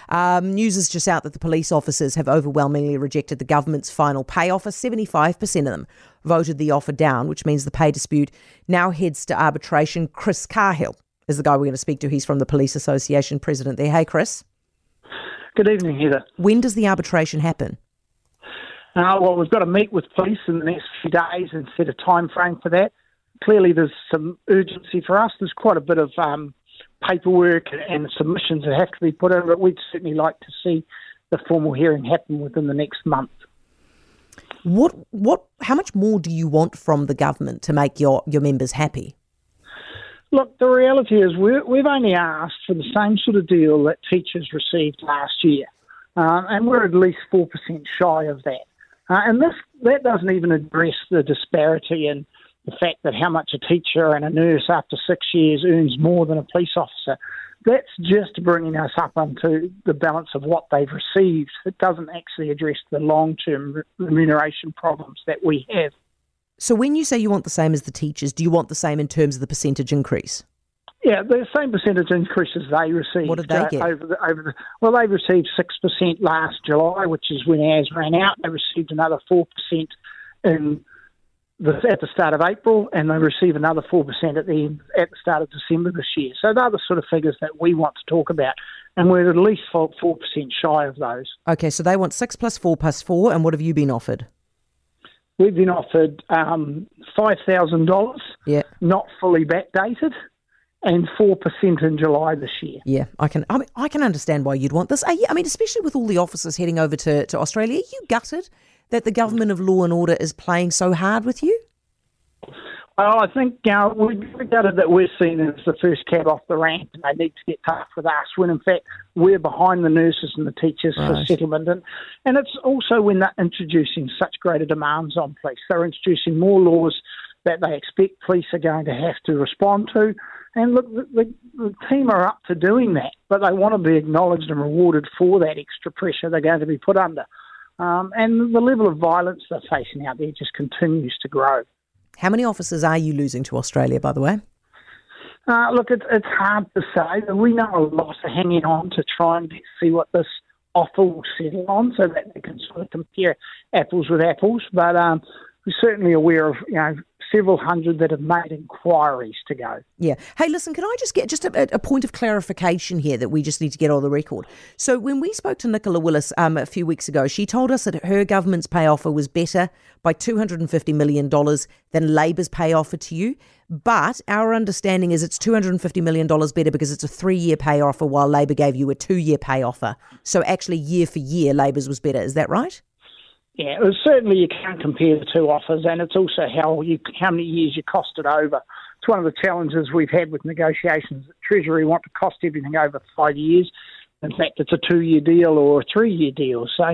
News is just out that the police officers have overwhelmingly rejected the government's final pay offer. 75% of them voted the offer down, which means the pay dispute now heads to arbitration. Chris Cahill is the guy we're going to speak to. He's from the Police Association president there. Hey, Chris. Good evening, Heather. When does the arbitration happen? Well, we've got to meet with police in the next few days and set a time frame for that. Clearly, there's some urgency for us. There's quite a bit of paperwork and submissions that have to be put in, but we'd certainly like to see the formal hearing happen within the next month. How much more do you want from the government to make your members happy? Look, the reality is we've only asked for the same sort of deal that teachers received last year, and we're at least 4% shy of that. And that doesn't even address the disparity in the fact that how much a teacher and a nurse after 6 years earns more than a police officer. That's just bringing us up onto the balance of what they've received. It doesn't actually address the long-term remuneration problems that we have. So when you say you want the same as the teachers, do you want the same in terms of the percentage increase? Yeah, the same percentage increases they received. What did they get? Well, they received 6% last July, which is when ours ran out. They received another 4% at the start of April, and they receive another 4% at the start of December this year. So they're the sort of figures that we want to talk about, and we're at least 4% shy of those. Okay, so they want 6 plus 4 plus 4, and what have you been offered? We've been offered $5,000, not fully backdated, and 4% in July this year. Yeah, I can understand why you'd want this. I mean, especially with all the officers heading over to Australia. Are you gutted that the government of law and order is playing so hard with you? Well, I think we're gutted that we're seen as the first cab off the rank, and they need to get tough with us, when in fact we're behind the nurses and the teachers for settlement. And it's also when they're introducing such greater demands on police. They're introducing more laws that they expect police are going to have to respond to. And look, the team are up to doing that, but they want to be acknowledged and rewarded for that extra pressure they're going to be put under. And the level of violence they're facing out there just continues to grow. How many officers are you losing to Australia, by the way? Look, it's hard to say. We know a lot are hanging on to try and see what this offer will settle on so that they can sort of compare apples with apples. But we're certainly aware of several hundred that have made inquiries to go. Yeah. Hey, listen, can I just get a point of clarification here that we just need to get on the record? So when we spoke to Nicola Willis a few weeks ago, she told us that her government's pay offer was better by $250 million than Labor's pay offer to you. But our understanding is it's $250 million better because it's a 3-year pay offer while Labor gave you a 2-year pay offer. So actually year for year, Labor's was better. Is that right? Yeah, certainly you can't compare the two offers, and it's also how many years you cost it over. It's one of the challenges we've had with negotiations. The Treasury want to cost everything over 5 years. In fact, it's a 2-year deal or a 3-year deal. So,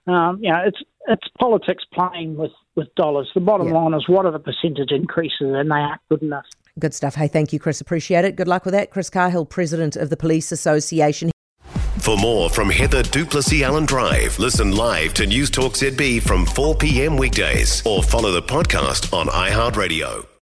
it's politics playing with dollars. The bottom line is, what are the percentage increases, and they aren't good enough. Good stuff. Hey, thank you, Chris. Appreciate it. Good luck with that. Chris Cahill, President of the Police Association. For more from Heather du Plessis-Allen Drive, listen live to News Talk ZB from 4 p.m. weekdays or follow the podcast on iHeartRadio.